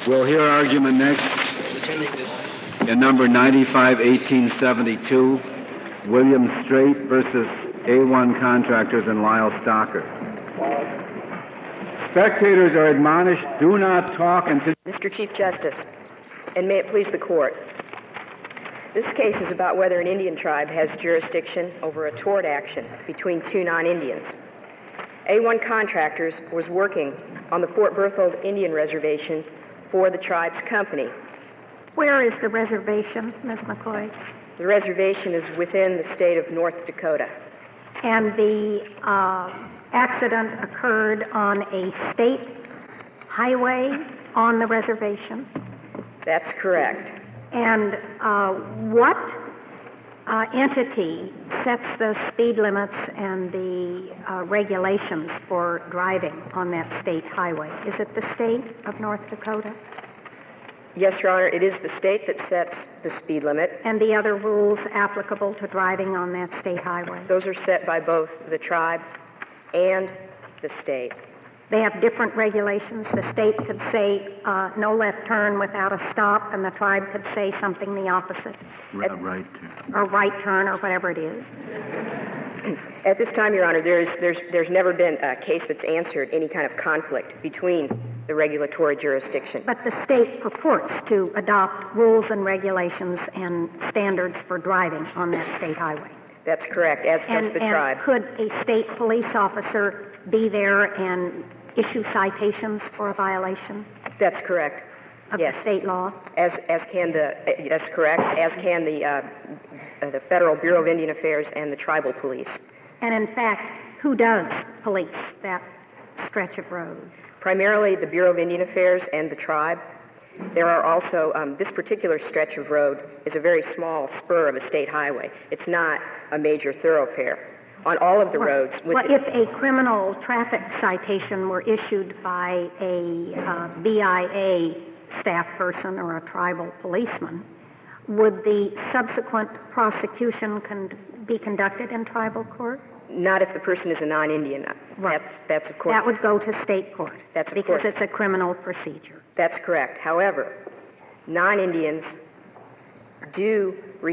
We'll hear argument next in number 95-1872, William Strait versus A1 Contractors and Lyle Stocker. Spectators are admonished, do not talk until... Mr. Chief Justice, and may it please the Court, this case is about whether an Indian tribe has jurisdiction over a tort action between two non-Indians. A1 Contractors was working on the Fort Berthold Indian Reservation for the tribe's company. Where is the reservation, Ms. McCoy? The reservation is within the state of North Dakota. And the accident occurred on a state highway on the reservation? That's correct. And what entity sets the speed limits and the regulations for driving on that state highway? Is it the state of North Dakota? Yes, Your Honor, it is the state that sets the speed limit. And the other rules applicable to driving on that state highway? Those are set by both the tribe and the state. They have different regulations. The state could say no left turn without a stop, and the tribe could say something the opposite. Right turn. Or right turn, or whatever it is. At this time, Your Honor, there's never been a case that's answered any kind of conflict between the regulatory jurisdiction. But the state purports to adopt rules and regulations and standards for driving on that state highway. That's correct, as does the tribe. And could a state police officer be there and issue citations for a violation? That's correct. Of yes. The state law? That's correct, as can the Federal Bureau of Indian Affairs and the tribal police. And in fact, who does police that stretch of road? Primarily the Bureau of Indian Affairs and the tribe. There are also, this particular stretch of road is a very small spur of a state highway. It's not a major thoroughfare. On all of the roads... If a criminal traffic citation were issued by a BIA staff person or a tribal policeman, would the subsequent prosecution be conducted in tribal court? Not if the person is a non-Indian. Right. That's of course... That would go to state court. That's of because course. It's a criminal procedure. That's correct. However, non-Indians do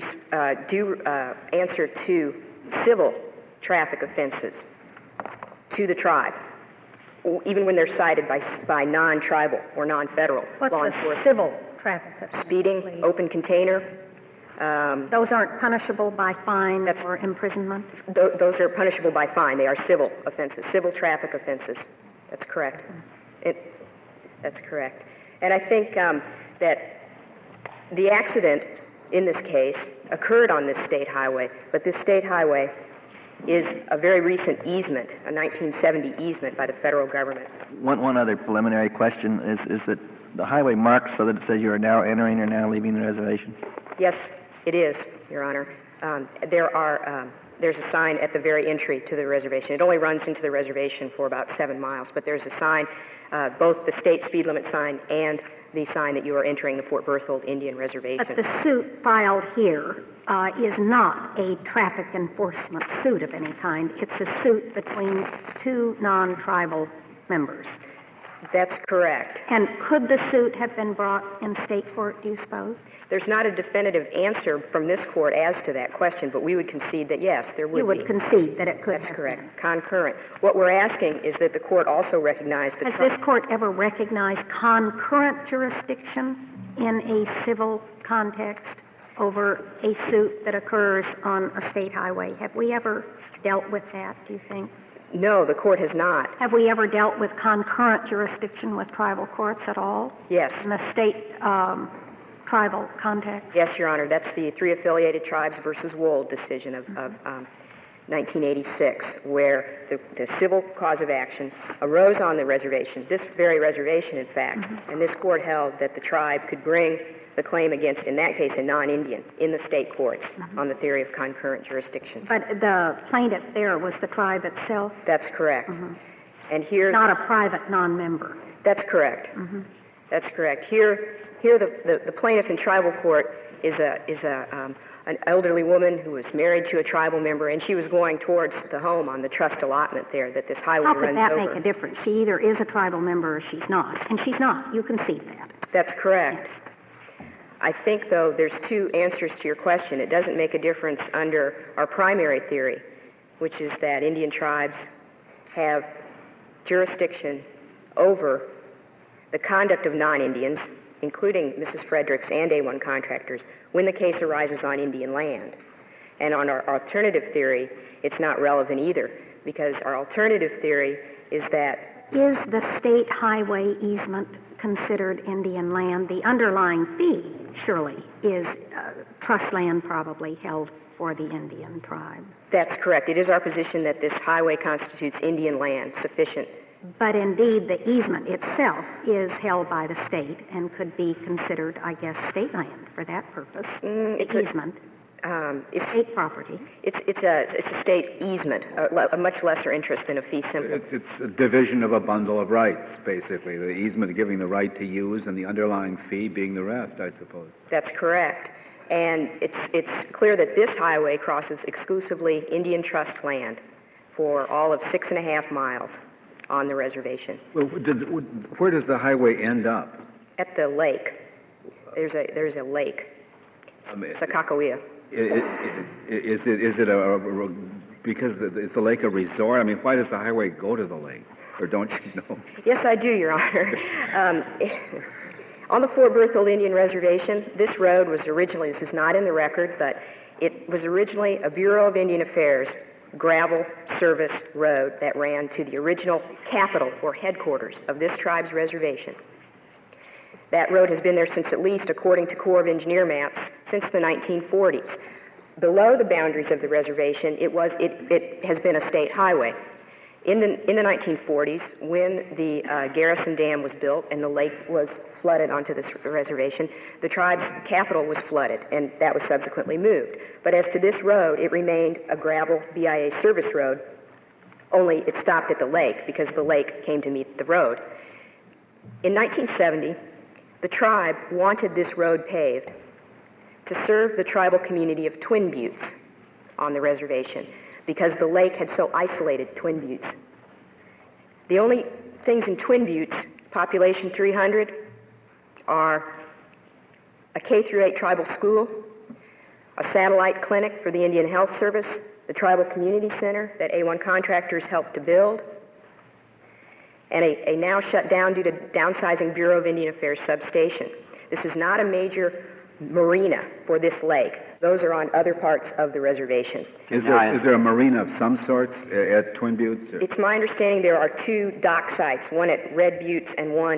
answer to civil traffic offenses to the tribe, even when they're cited by non-tribal or non-federal law enforcement. What's a civil traffic offense? Speeding, please? open container. Those aren't punishable by fine or imprisonment? Those are punishable by fine. They are civil offenses, civil traffic offenses. That's correct. That's correct. And I think that the accident in this case occurred on this state highway, but this state highway is a very recent easement, a 1970 easement by the federal government. One other preliminary question is that the highway marks so that it says you are now entering or now leaving the reservation? Yes, it is, Your Honor. There's a sign at the very entry to the reservation. It only runs into the reservation for about 7 miles, but there's a sign, both the state speed limit sign and the sign that you are entering the Fort Berthold Indian Reservation. But the suit filed here is not a traffic enforcement suit of any kind. It's a suit between two non-tribal members. That's correct. And could the suit have been brought in state court, do you suppose? There's not a definitive answer from this court as to that question, but we would concede that yes, there would be. You would concede that it could That's have correct. been. Concurrent. What we're asking is that the court also recognize the... Has this court ever recognized concurrent jurisdiction in a civil context over a suit that occurs on a state highway? Have we ever dealt with that, do you think? No, the court has not. Have we ever dealt with concurrent jurisdiction with tribal courts at all? Yes. In the state tribal context? Yes, Your Honor. That's the Three Affiliated Tribes versus Wold decision of 1986, where the civil cause of action arose on the reservation, this very reservation, in fact, and this court held that the tribe could bring the claim against, in that case, a non-Indian in the state courts on the theory of concurrent jurisdiction. But the plaintiff there was the tribe itself? That's correct. And here... Not a private non-member? That's correct. That's correct. Here the plaintiff in tribal court is an elderly woman who was married to a tribal member, and she was going towards the home on the trust allotment there that this highway runs over. How could that make a difference? She either is a tribal member or she's not. And she's not. You concede that. That's correct. I think, though, there's two answers to your question. It doesn't make a difference under our primary theory, which is that Indian tribes have jurisdiction over the conduct of non-Indians, including Mrs. Fredericks and A1 contractors, when the case arises on Indian land. And on our alternative theory, it's not relevant either, because our alternative theory is that... Is the state highway easement considered Indian land? The underlying fee, surely, is trust land probably held for the Indian tribe. That's correct. It is our position that this highway constitutes Indian land sufficient. But indeed, the easement itself is held by the state and could be considered, I guess, state land for that purpose. The easement. It's state property. It's a state easement, a much lesser interest than a fee simple. It's a division of a bundle of rights, basically. The easement giving the right to use and the underlying fee being the rest, I suppose. That's correct. And it's clear that this highway crosses exclusively Indian trust land for all of 6.5 miles on the reservation. Well, where does the highway end up? At the lake. There's a lake, Sakakawea. Is the lake a resort? I mean, why does the highway go to the lake? Or don't you know? Yes, I do, Your Honor. On the Fort Berthold Indian Reservation, this road was originally, this is not in the record, but it was originally a Bureau of Indian Affairs gravel service road that ran to the original capital or headquarters of this tribe's reservation. That road has been there since, at least according to Corps of Engineer maps, since the 1940s. Below the boundaries of the reservation, it has been a state highway. In the 1940s, when the Garrison Dam was built and the lake was flooded onto this reservation, the tribe's capital was flooded, and that was subsequently moved. But as to this road, it remained a gravel BIA service road, only it stopped at the lake because the lake came to meet the road. In 1970, the tribe wanted this road paved to serve the tribal community of Twin Buttes on the reservation, because the lake had so isolated Twin Buttes. The only things in Twin Buttes, population 300, are a K-8 tribal school, a satellite clinic for the Indian Health Service, the Tribal Community Center that A1 contractors helped to build, and a now shut down due to downsizing Bureau of Indian Affairs substation. This is not a major marina for this lake. Those are on other parts of the reservation. Is there a marina of some sorts at Twin Buttes? Or? It's my understanding there are two dock sites, one at Red Buttes and one,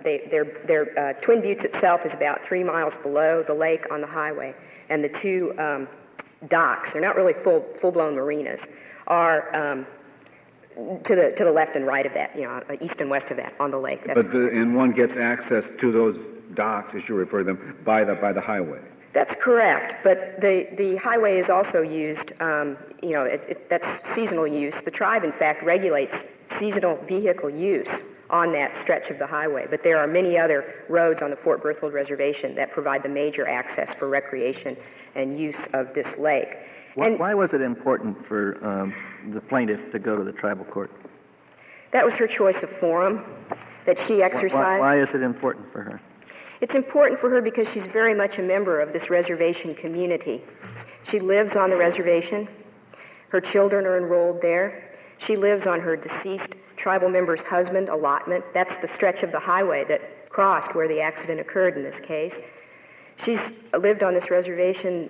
Twin Buttes itself is about 3 miles below the lake on the highway. And the two docks, they're not really full-blown marinas, are to the left and right of that, east and west of that on the lake. And one gets access to those docks, as you refer to them, by the highway. That's correct, but the highway is also used, that's seasonal use. The tribe, in fact, regulates seasonal vehicle use on that stretch of the highway, but there are many other roads on the Fort Berthold Reservation that provide the major access for recreation and use of this lake. Why was it important for the plaintiff to go to the tribal court? That was her choice of forum that she exercised. Why is it important for her? It's important for her because she's very much a member of this reservation community. She lives on the reservation. Her children are enrolled there. She lives on her deceased tribal member's husband allotment. That's the stretch of the highway that crossed where the accident occurred in this case. She's lived on this reservation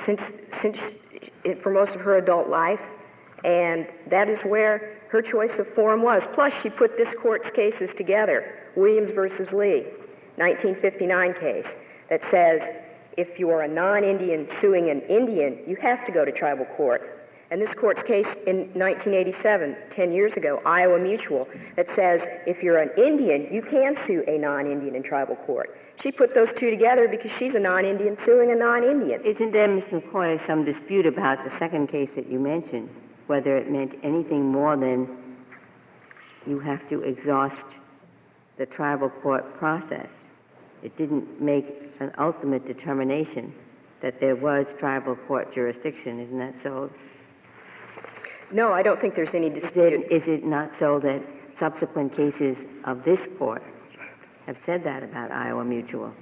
for most of her adult life, and that is where her choice of forum was. Plus, she put this court's cases together, Williams versus Lee, 1959 case, that says if you are a non-Indian suing an Indian, you have to go to tribal court. And this court's case in 1987, 10 years ago, Iowa Mutual, that says if you're an Indian, you can sue a non-Indian in tribal court. She put those two together because she's a non-Indian suing a non-Indian. Isn't there, Ms. McCoy, some dispute about the second case that you mentioned, whether it meant anything more than you have to exhaust the tribal court process? It didn't make an ultimate determination that there was tribal court jurisdiction. Isn't that so? No, I don't think there's any dispute. Is it not so that subsequent cases of this court have said that about Iowa Mutual.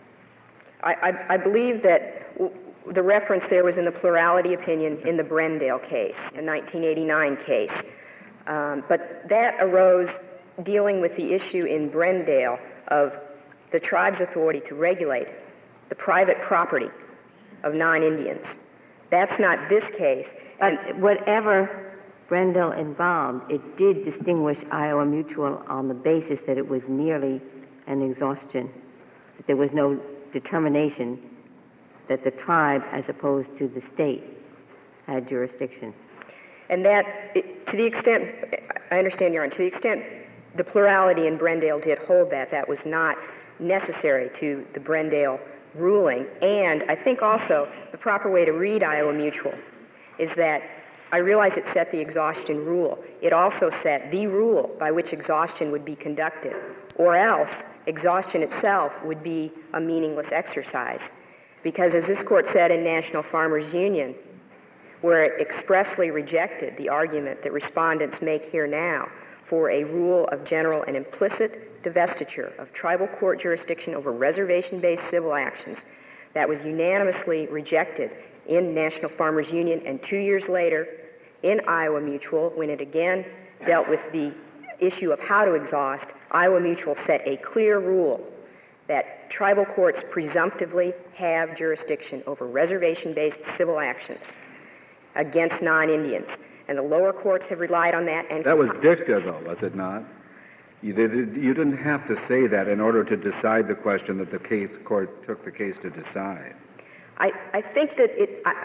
I believe that the reference there was in the plurality opinion in the Brendale case, the 1989 case. But that arose dealing with the issue in Brendale of the tribe's authority to regulate the private property of non-Indians. That's not this case. But whatever Brendale involved, it did distinguish Iowa Mutual on the basis that it was nearly an exhaustion, that there was no determination that the tribe, as opposed to the state, had jurisdiction. And that, to the extent, I understand, Your Honor, to the extent the plurality in Brendale did hold that, that was not necessary to the Brendale ruling. And I think also the proper way to read Iowa Mutual is that I realize it set the exhaustion rule. It also set the rule by which exhaustion would be conducted, or else exhaustion itself would be a meaningless exercise. Because as this court said in National Farmers Union, where it expressly rejected the argument that respondents make here now for a rule of general and implicit divestiture of tribal court jurisdiction over reservation-based civil actions, that was unanimously rejected in National Farmers Union, and 2 years later in Iowa Mutual, when it again dealt with the issue of how to exhaust, Iowa Mutual set a clear rule that tribal courts presumptively have jurisdiction over reservation-based civil actions against non-Indians. And the lower courts have relied on that. And that was dicta, though, was it not? You didn't have to say that in order to decide the question that the court took the case to decide. I think that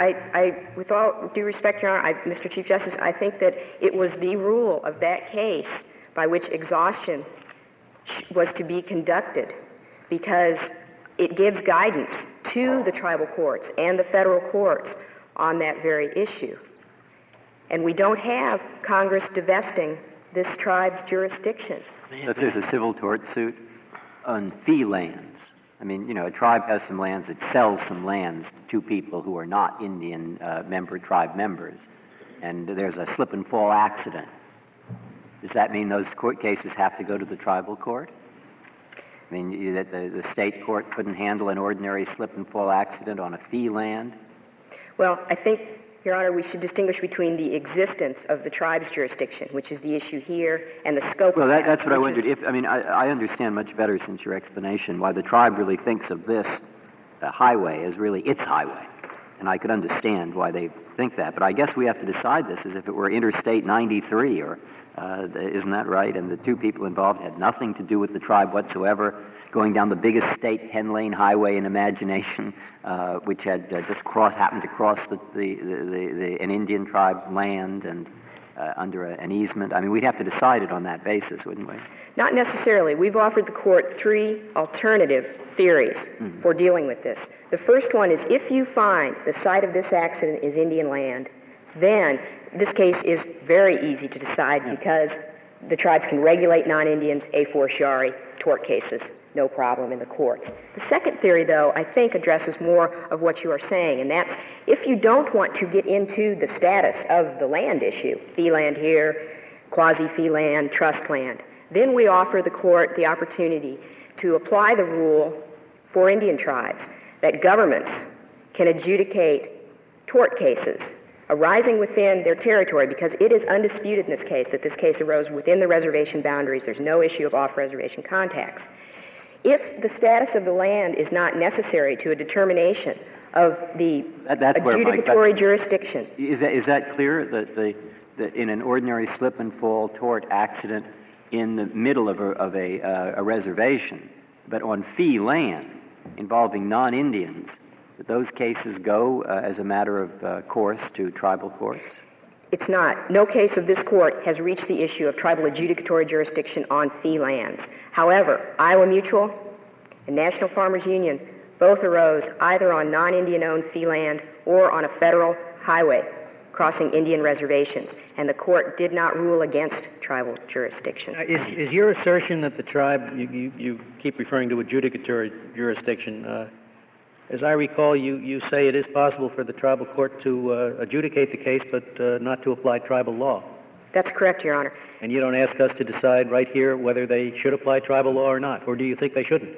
with all due respect, Your Honor, Mr. Chief Justice, I think that it was the rule of that case by which exhaustion was to be conducted, because it gives guidance to the tribal courts and the federal courts on that very issue. And we don't have Congress divesting this tribe's jurisdiction. If there's a civil tort suit on fee lands, I mean, you know, a tribe has some lands, it sells some lands to people who are not Indian tribe members, and there's a slip and fall accident. Does that mean those court cases have to go to the tribal court? I mean, that the state court couldn't handle an ordinary slip and fall accident on a fee land? Well, I think, Your Honor, we should distinguish between the existence of the tribe's jurisdiction, which is the issue here, and the scope of that. Well, that's what I wondered. I understand much better since your explanation why the tribe really thinks of this highway as really its highway. And I could understand why they think that. But I guess we have to decide this as if it were Interstate 93, or isn't that right? And the two people involved had nothing to do with the tribe whatsoever, going down the biggest state 10-lane highway in imagination, which had happened to cross an Indian tribe's land and under an easement. I mean, we'd have to decide it on that basis, wouldn't we? Not necessarily. We've offered the court three alternative theories for dealing with this. The first one is, if you find the site of this accident is Indian land, then this case is very easy to decide because the tribes can regulate non-Indians a fortiori tort cases, no problem in the courts. The second theory, though, I think addresses more of what you are saying, and that's if you don't want to get into the status of the land issue, fee land here, quasi-fee land, trust land, then we offer the court the opportunity to apply the rule for Indian tribes that governments can adjudicate tort cases arising within their territory, because it is undisputed in this case that this case arose within the reservation boundaries. There's no issue of off-reservation contacts. If the status of the land is not necessary to a determination of the adjudicatory jurisdiction. Is that clear, that in an ordinary slip and fall tort accident in the middle of a reservation, but on fee land involving non-Indians, that those cases go as a matter of course to tribal courts? It's not. No case of this court has reached the issue of tribal adjudicatory jurisdiction on fee lands. However, Iowa Mutual and National Farmers Union both arose either on non-Indian-owned fee land or on a federal highway crossing Indian reservations, and the court did not rule against tribal jurisdiction. Is your assertion that the tribe, you keep referring to adjudicatory jurisdiction, as I recall, you say it is possible for the tribal court to adjudicate the case, but not to apply tribal law. That's correct, Your Honor. And you don't ask us to decide right here whether they should apply tribal law or not, or do you think they shouldn't?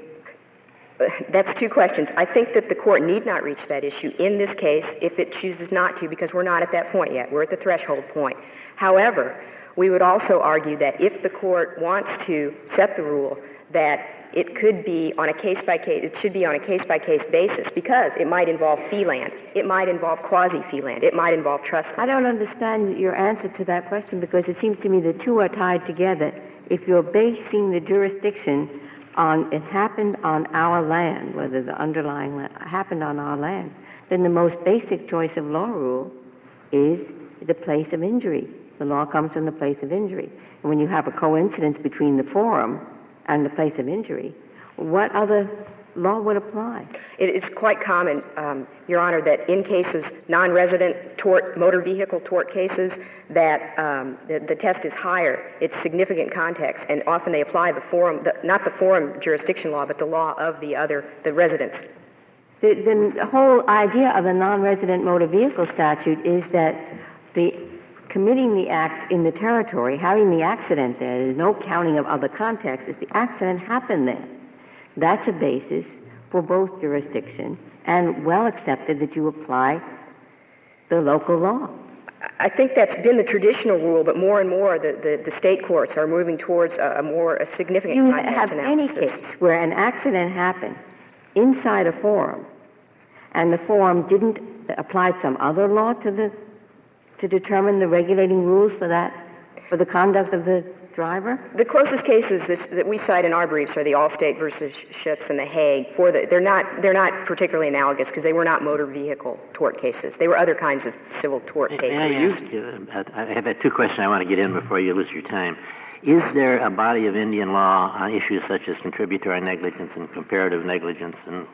That's two questions. I think that the court need not reach that issue in this case if it chooses not to, because we're not at that point yet. We're at the threshold point. However, we would also argue that if the court wants to set the rule that it could be on a case-by-case, it should be on a case-by-case basis, because it might involve fee land, it might involve quasi-fee land, it might involve trust land. I don't understand your answer to that question, because it seems to me the two are tied together. If you're basing the jurisdiction on it happened on our land, whether the underlying land happened on our land, then the most basic choice of law rule is the place of injury. The law comes from the place of injury. And when you have a coincidence between the forum and the place of injury, what other law would apply? It is quite common, Your Honor, that in cases, non-resident tort, motor vehicle tort cases, that the test is higher. It's significant context, and often they apply the forum, not the forum jurisdiction law, but the law of the residents. The whole idea of a non-resident motor vehicle statute is that committing the act in the territory, having the accident there's no counting of other contexts. If the accident happened there, that's a basis for both jurisdiction and well accepted that you apply the local law. I think that's been the traditional rule, but more and more the state courts are moving towards a significant You context have any analysis. case where an accident happened inside a forum and the forum didn't apply some other law to determine the regulating rules for the conduct of the driver? The closest cases that we cite in our briefs are the Allstate versus Schutz and the Hague. They're not particularly analogous because they were not motor vehicle tort cases. They were other kinds of civil tort cases. I have two questions I want to get in before you lose your time. Is there a body of Indian law on issues such as contributory negligence and comparative negligence and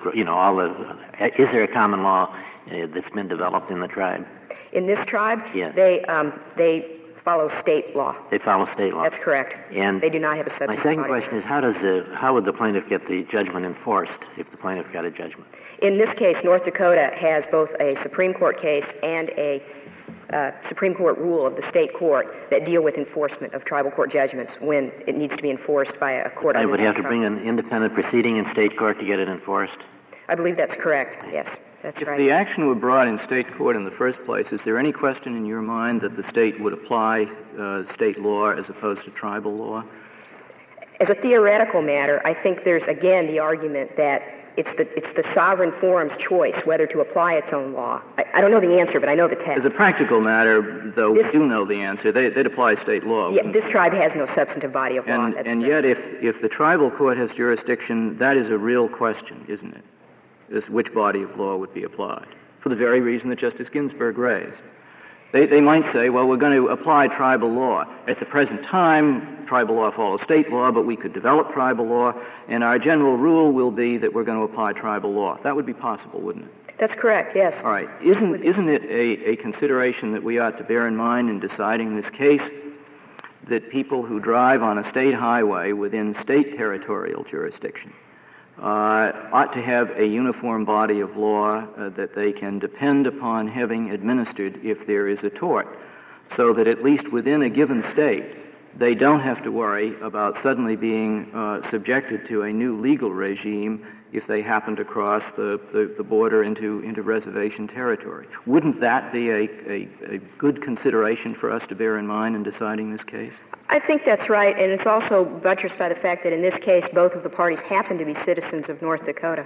is there a common law that's been developed in the tribe? In this tribe, yes. They follow state law. They follow state law. That's correct. And they do not have a substantive my second body. question is how would the plaintiff get the judgment enforced if the plaintiff got a judgment? In this case, North Dakota has both a Supreme Court case and a Supreme Court rule of the state court that deal with enforcement of tribal court judgments when it needs to be enforced by a court. I would have to bring an independent proceeding in state court to get it enforced? I believe that's correct, yes. That's right. If the action were brought in state court in the first place, is there any question in your mind that the state would apply state law as opposed to tribal law? As a theoretical matter, I think there's, again, the argument that it's the sovereign forum's choice whether to apply its own law. I don't know the answer, but I know the test. As a practical matter, though, we do know the answer. They'd apply state law. Yeah, this tribe has no substantive body of law. And yet, if the tribal court has jurisdiction, that is a real question, isn't it? Is which body of law would be applied, for the very reason that Justice Ginsburg raised. They might say, well, we're going to apply tribal law. At the present time, tribal law follows state law, but we could develop tribal law, and our general rule will be that we're going to apply tribal law. That would be possible, wouldn't it? That's correct, yes. All right. Isn't it a consideration that we ought to bear in mind in deciding this case that people who drive on a state highway within state territorial jurisdiction ought to have a uniform body of law that they can depend upon having administered if there is a tort, so that at least within a given state, they don't have to worry about suddenly being subjected to a new legal regime if they happen to cross the border into reservation territory. Wouldn't that be a good consideration for us to bear in mind in deciding this case? I think that's right, and it's also buttressed by the fact that in this case, both of the parties happen to be citizens of North Dakota.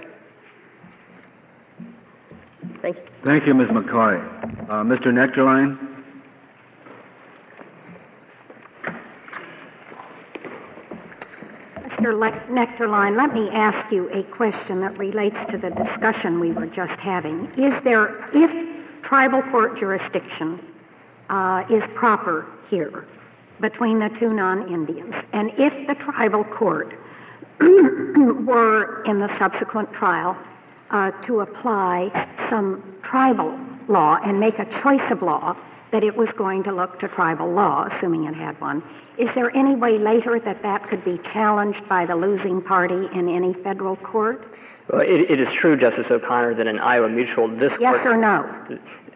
Thank you. Thank you, Ms. McCoy. Mr. Nectarline? Mr. Nectarline, let me ask you a question that relates to the discussion we were just having. If tribal court jurisdiction is proper here between the two non-Indians, and if the tribal court were in the subsequent trial to apply some tribal law and make a choice of law that it was going to look to tribal law, assuming it had one, is there any way later that could be challenged by the losing party in any federal court? Well, it is true, Justice O'Connor, that in Iowa Mutual, this yes court... or no?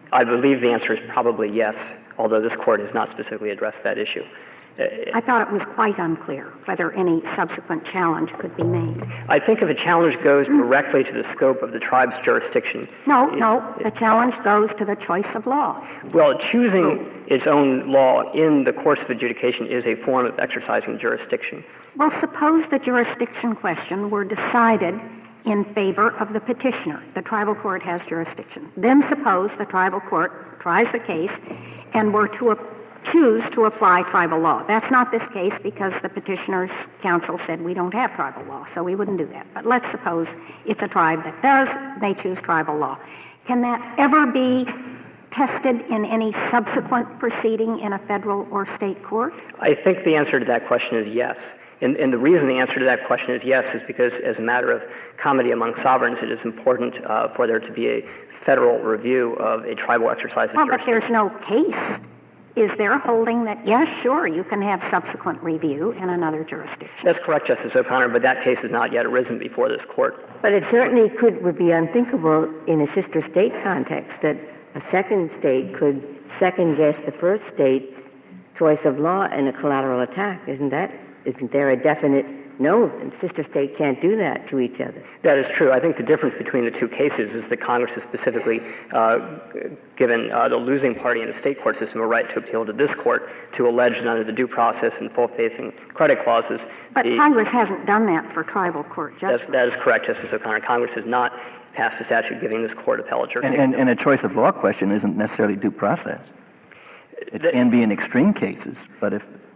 I believe the answer is probably yes, although this court has not specifically addressed that issue. I thought it was quite unclear whether any subsequent challenge could be made. I think if a challenge goes directly to the scope of the tribe's jurisdiction... No, the challenge goes to the choice of law. Well, choosing its own law in the course of adjudication is a form of exercising jurisdiction. Well, suppose the jurisdiction question were decided in favor of the petitioner. The tribal court has jurisdiction. Then suppose the tribal court tries the case and were to choose to apply tribal law. That's not this case because the petitioner's counsel said we don't have tribal law, so we wouldn't do that. But let's suppose it's a tribe that does, they choose tribal law. Can that ever be tested in any subsequent proceeding in a federal or state court? I think the answer to that question is yes. And the reason the answer to that question is yes is because as a matter of comity among sovereigns, it is important for there to be a federal review of a tribal exercise of jurisdiction. But there's no case. Is there holding that, yes, sure, you can have subsequent review in another jurisdiction? That's correct, Justice O'Connor, but that case has not yet arisen before this court. But it certainly would be unthinkable in a sister state context that a second state could second-guess the first state's choice of law in a collateral attack. Isn't there a definite no, the sister state can't do that to each other? That is true. I think the difference between the two cases is that Congress has specifically given the losing party in the state court system a right to appeal to this court to allege that under the due process and full faith and credit clauses. But Congress hasn't done that for tribal court judgments. That is correct, Justice O'Connor. Congress has not passed a statute giving this court appellate jurisdiction. And a choice of law question isn't necessarily due process. It can be in extreme cases, but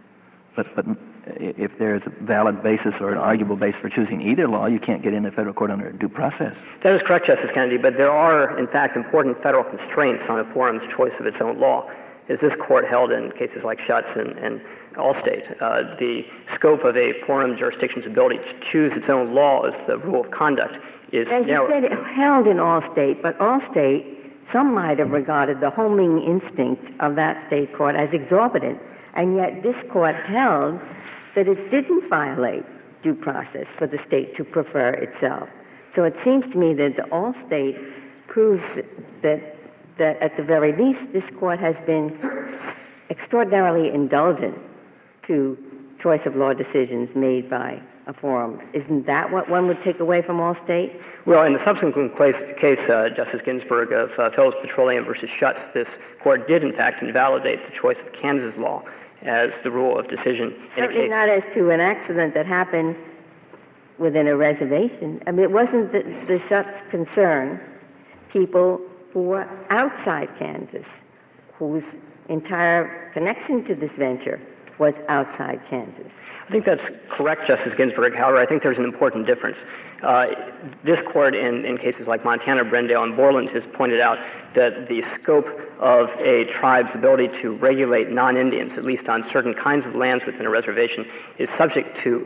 if there's a valid basis or an arguable basis for choosing either law, you can't get into federal court under due process. That is correct, Justice Kennedy, but there are, in fact, important federal constraints on a forum's choice of its own law. As this court held in cases like Schutz and Allstate, the scope of a forum jurisdiction's ability to choose its own law as the rule of conduct is narrow. As you said, held in Allstate, but Allstate, some might have regarded the homing instinct of that state court as exorbitant, and yet this court held that it didn't violate due process for the state to prefer itself. So it seems to me that the Allstate proves that at the very least this court has been extraordinarily indulgent to choice of law decisions made by a forum. Isn't that what one would take away from Allstate? Well, in the subsequent case, Justice Ginsburg of Phillips Petroleum versus Schutz, this court did in fact invalidate the choice of Kansas law as the rule of decision. Certainly not as to an accident that happened within a reservation. I mean, it wasn't the Schutz concern people who were outside Kansas, whose entire connection to this venture was outside Kansas. I think that's correct, Justice Ginsburg. However, I think there's an important difference. This court, in cases like Montana, Brendale, and Borland, has pointed out that the scope of a tribe's ability to regulate non-Indians, at least on certain kinds of lands within a reservation, is subject to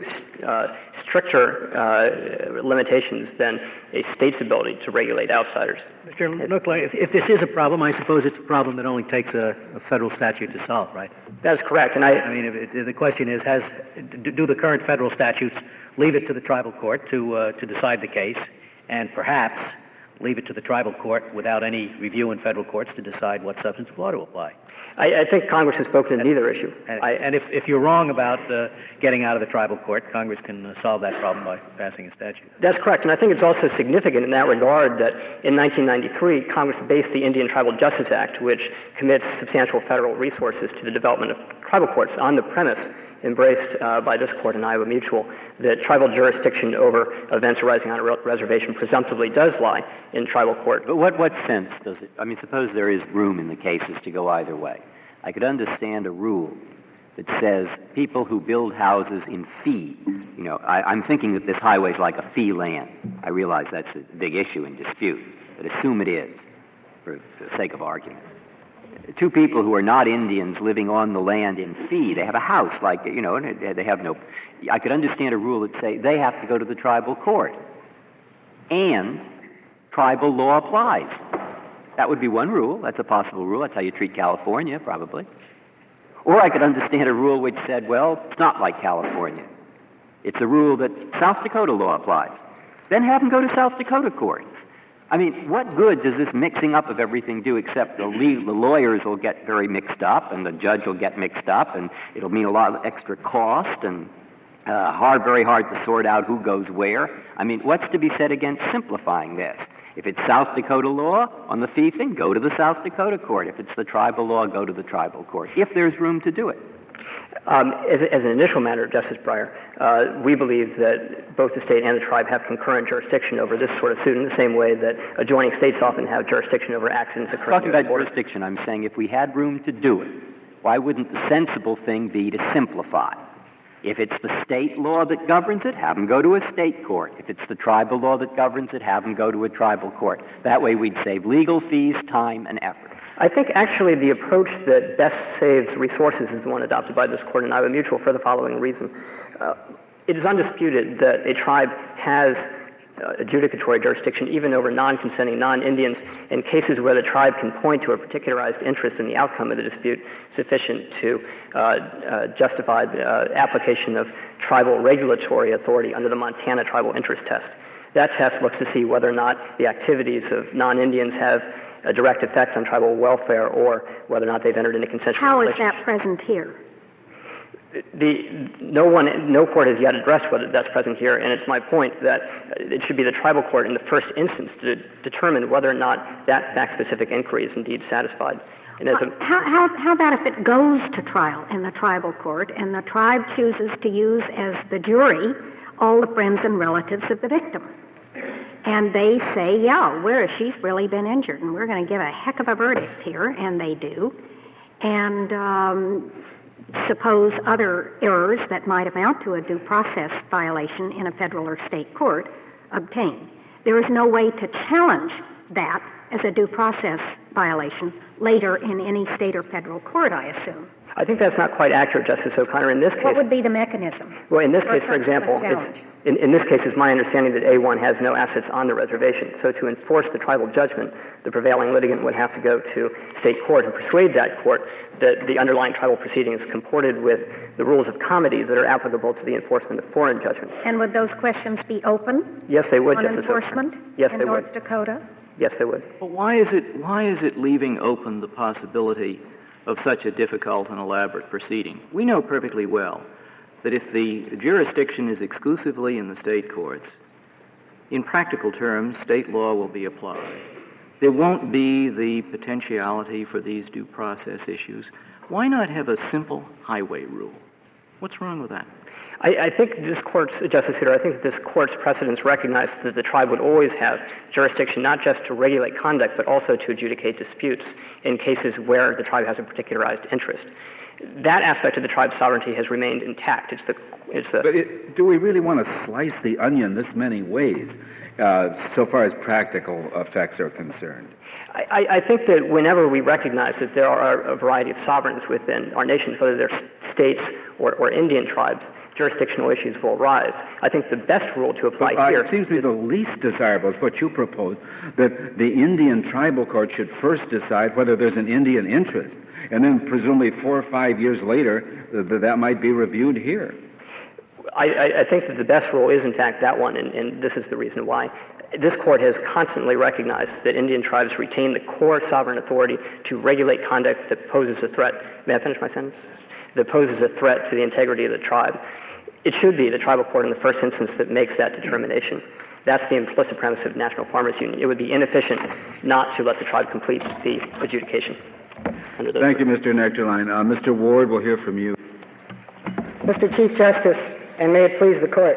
stricter limitations than a state's ability to regulate outsiders. Mr. Nuckley, if this is a problem, I suppose it's a problem that only takes a federal statute to solve, right? That's correct. And I mean, the question is, do the current federal statutes leave it to the tribal court to decide the case, and perhaps leave it to the tribal court without any review in federal courts to decide what substantive law to apply? I think Congress has spoken to neither issue. And if you're wrong about getting out of the tribal court, Congress can solve that problem by passing a statute. That's correct, and I think it's also significant in that regard that in 1993, Congress based the Indian Tribal Justice Act, which commits substantial federal resources to the development of tribal courts, on the premise embraced by this court in Iowa Mutual that tribal jurisdiction over events arising on a reservation presumptively does lie in tribal court. But what sense does it, I mean, suppose there is room in the cases to go either way. I could understand a rule that says people who build houses in fee, I'm thinking that this highway is like a fee land. I realize that's a big issue in dispute, but assume it is for the sake of argument. Two people who are not Indians living on the land in fee, they have a house and they have no... I could understand a rule that say they have to go to the tribal court and tribal law applies. That would be one rule. That's a possible rule. That's how you treat California, probably. Or I could understand a rule which said, well, it's not like California. It's a rule that South Dakota law applies. Then have them go to South Dakota court. I mean, what good does this mixing up of everything do except the lawyers will get very mixed up and the judge will get mixed up and it'll mean a lot of extra cost and very hard to sort out who goes where. I mean, what's to be said against simplifying this? If it's South Dakota law on the fee thing, go to the South Dakota court. If it's the tribal law, go to the tribal court, if there's room to do it. As an initial matter, Justice Breyer, we believe that both the state and the tribe have concurrent jurisdiction over this sort of suit in the same way that adjoining states often have jurisdiction over accidents occurring. Talking about jurisdiction, I'm saying if we had room to do it, why wouldn't the sensible thing be to simplify? If it's the state law that governs it, have them go to a state court. If it's the tribal law that governs it, have them go to a tribal court. That way we'd save legal fees, time, and effort. I think actually the approach that best saves resources is the one adopted by this court in Iowa Mutual for the following reason. It is undisputed that a tribe has adjudicatory jurisdiction even over non-consenting non-Indians in cases where the tribe can point to a particularized interest in the outcome of the dispute sufficient to justify the application of tribal regulatory authority under the Montana Tribal Interest Test. That test looks to see whether or not the activities of non-Indians have a direct effect on tribal welfare or whether or not they've entered into consensual relationship. How is that present here? No court has yet addressed whether that's present here, and it's my point that it should be the tribal court in the first instance to determine whether or not that fact-specific inquiry is indeed satisfied. And how about if it goes to trial in the tribal court and the tribe chooses to use as the jury all the friends and relatives of the victim? And they say, yeah, she's really been injured, and we're going to give a heck of a verdict here, and they do. And suppose other errors that might amount to a due process violation in a federal or state court obtain. There is no way to challenge that as a due process violation later in any state or federal court, I assume. I think that's not quite accurate, Justice O'Connor. In this case, what would be the mechanism? Well, in this case, for example, in this case, it's my understanding that A1 has no assets on the reservation. So to enforce the tribal judgment, the prevailing litigant would have to go to state court and persuade that court that the underlying tribal proceeding is comported with the rules of comity that are applicable to the enforcement of foreign judgments. And would those questions be open? Yes, they would, on Justice enforcement O'Connor. Yes, in they North would. Dakota? Yes, they would. But why is it leaving open the possibility of such a difficult and elaborate proceeding? We know perfectly well that if the jurisdiction is exclusively in the state courts, in practical terms, state law will be applied. There won't be the potentiality for these due process issues. Why not have a simple highway rule? What's wrong with that? I think this court's, Justice Souter, I think this court's precedents recognize that the tribe would always have jurisdiction not just to regulate conduct, but also to adjudicate disputes in cases where the tribe has a particularized interest. That aspect of the tribe's sovereignty has remained intact. But do we really want to slice the onion this many ways, so far as practical effects are concerned? I think that whenever we recognize that there are a variety of sovereigns within our nations, whether they're states or Indian tribes, jurisdictional issues will arise. I think the best rule to apply here... It seems to me the least desirable is what you propose, that the Indian tribal court should first decide whether there's an Indian interest, and then presumably 4 or 5 years later, that might be reviewed here. I think that the best rule is, in fact, that one, and this is the reason why. This court has constantly recognized that Indian tribes retain the core sovereign authority to regulate conduct that poses a threat. May I finish my sentence? That poses a threat to the integrity of the tribe. It should be the tribal court in the first instance that makes that determination. That's the implicit premise of the National Farmers Union. It would be inefficient not to let the tribe complete the adjudication. Thank you, Mr. Nectarline. Mr. Ward, we'll hear from you. Mr. Chief Justice, and may it please the court.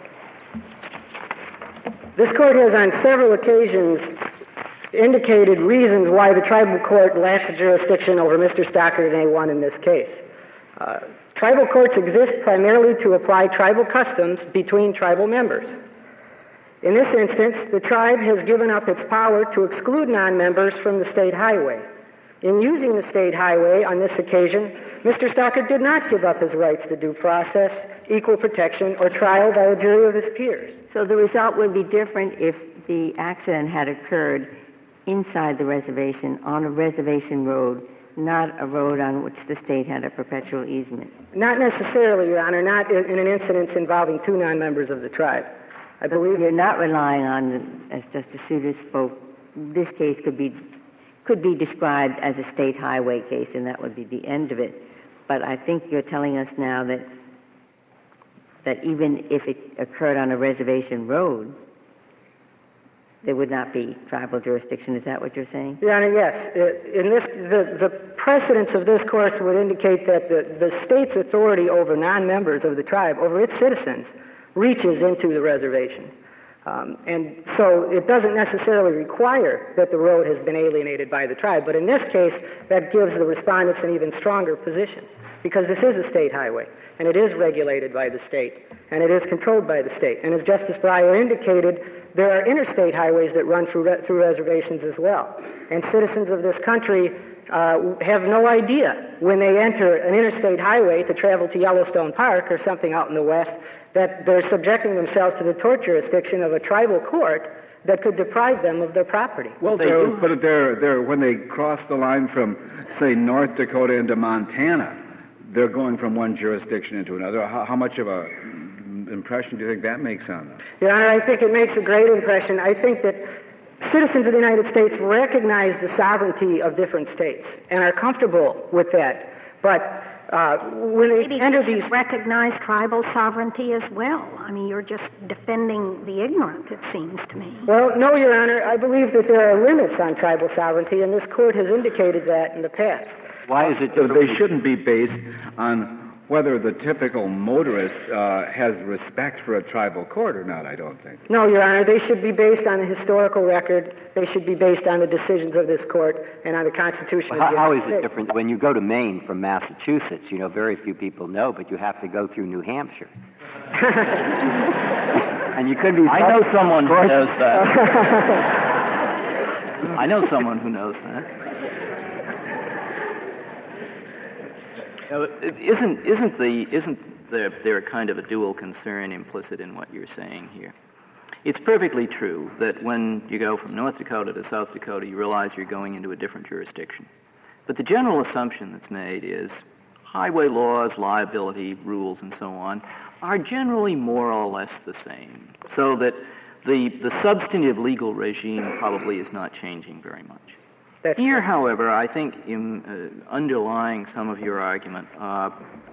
This court has on several occasions indicated reasons why the tribal court lacks jurisdiction over Mr. Stockard and A1 in this case. Tribal courts exist primarily to apply tribal customs between tribal members. In this instance, the tribe has given up its power to exclude non-members from the state highway. In using the state highway on this occasion, Mr. Stockard did not give up his rights to due process, equal protection, or trial by a jury of his peers. So the result would be different if the accident had occurred inside the reservation, on a reservation road, not a road on which the state had a perpetual easement. Not necessarily, Your Honor, not in an incident involving two non-members of the tribe. I believe you're not relying on, as Justice Souter spoke, this case could be described as a state highway case, and that would be the end of it. But I think you're telling us now that even if it occurred on a reservation road, there would not be tribal jurisdiction. Is that what you're saying? Your Honor, yes. The precedence of this course would indicate that the state's authority over non-members of the tribe, over its citizens, reaches into the reservation. And so it doesn't necessarily require that the road has been alienated by the tribe, but in this case, that gives the respondents an even stronger position, because this is a state highway, and it is regulated by the state, and it is controlled by the state. And as Justice Breyer indicated, there are interstate highways that run through reservations as well. And citizens of this country have no idea when they enter an interstate highway to travel to Yellowstone Park or something out in the west that they're subjecting themselves to the tort jurisdiction of a tribal court that could deprive them of their property. Well, but when they cross the line from, say, North Dakota into Montana, they're going from one jurisdiction into another. How much of a impression do you think that makes on them? Your Honor, I think it makes a great impression. I think that citizens of the United States recognize the sovereignty of different states and are comfortable with that. But when they enter these... recognize tribal sovereignty as well. I mean, you're just defending the ignorant, it seems to me. Well, no, Your Honor. I believe that there are limits on tribal sovereignty, and this court has indicated that in the past. Why is it... They shouldn't be based on whether the typical motorist has respect for a tribal court or not, I don't think. No, Your Honor. They should be based on the historical record. They should be based on the decisions of this court and on the Constitution of the United How is States. it different? When you go to Maine from Massachusetts, very few people know, but you have to go through New Hampshire. And you could be... I know someone who knows that. I know someone who knows that. Isn't there kind of a dual concern implicit in what you're saying here? It's perfectly true that when you go from North Dakota to South Dakota, you realize you're going into a different jurisdiction. But the general assumption that's made is highway laws, liability rules, and so on are generally more or less the same, so that the substantive legal regime probably is not changing very much. Here, however, I think underlying some of your argument are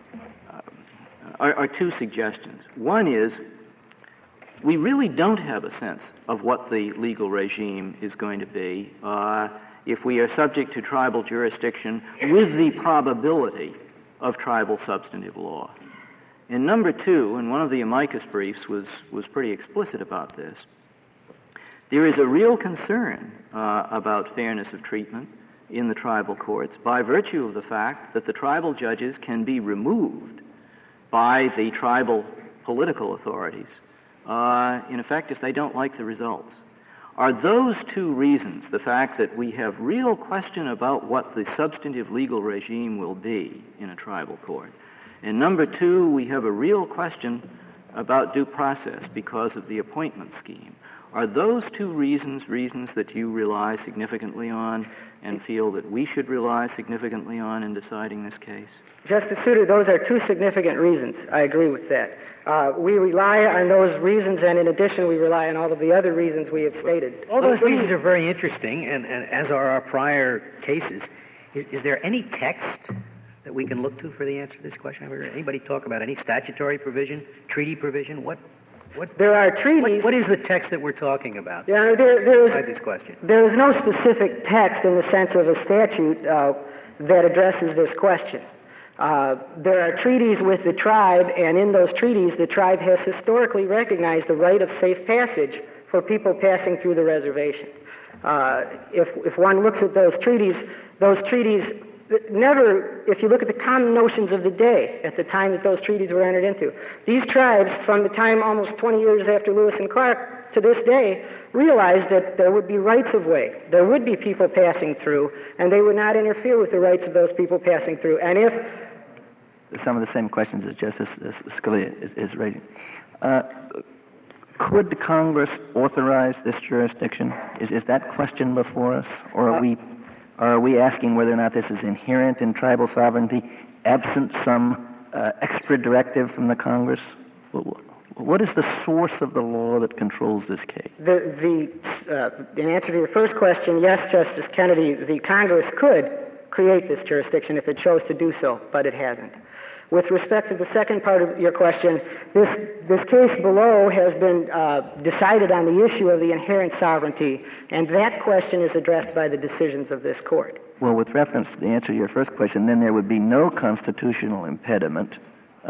two suggestions. One is we really don't have a sense of what the legal regime is going to be if we are subject to tribal jurisdiction with the probability of tribal substantive law. And number two, and one of the amicus briefs was pretty explicit about this, there is a real concern about fairness of treatment in the tribal courts by virtue of the fact that the tribal judges can be removed by the tribal political authorities, in effect, if they don't like the results. Are those two reasons, the fact that we have real question about what the substantive legal regime will be in a tribal court, and number two, we have a real question about due process because of the appointment scheme, are those two reasons that you rely significantly on and feel that we should rely significantly on in deciding this case? Justice Souter, those are two significant reasons. I agree with that. We rely on those reasons, and in addition, we rely on all of the other reasons we have stated. All those reasons are very interesting, and as are our prior cases. Is there any text that we can look to for the answer to this question? Have you heard anybody talk about any statutory provision, treaty provision? There are treaties. What is the text that we're talking about? Yeah, This question. There is no specific text in the sense of a statute that addresses this question. There are treaties with the tribe, and in those treaties, the tribe has historically recognized the right of safe passage for people passing through the reservation. If one looks at those treaties never, if you look at the common notions of the day, at the time that those treaties were entered into, these tribes, from the time almost 20 years after Lewis and Clark to this day, realized that there would be rights of way. There would be people passing through, and they would not interfere with the rights of those people passing through. And if... Some of the same questions that Justice Scalia is raising. Could Congress authorize this jurisdiction? Is that question before us, or are we asking whether or not this is inherent in tribal sovereignty, absent some extra directive from the Congress? What is the source of the law that controls this case? In answer to your first question, yes, Justice Kennedy, the Congress could create this jurisdiction if it chose to do so, but it hasn't. With respect to the second part of your question, this case below has been decided on the issue of the inherent sovereignty, and that question is addressed by the decisions of this court. Well, with reference to the answer to your first question, then there would be no constitutional impediment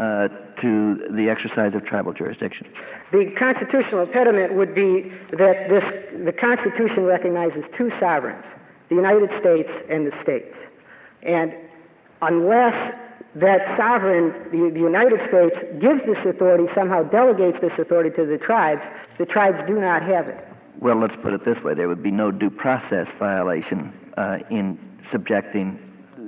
to the exercise of tribal jurisdiction. The constitutional impediment would be that the Constitution recognizes two sovereigns, the United States and the states. And unless that sovereign, the United States, gives this authority, somehow delegates this authority to the tribes do not have it. Well, let's put it this way. There would be no due process violation in subjecting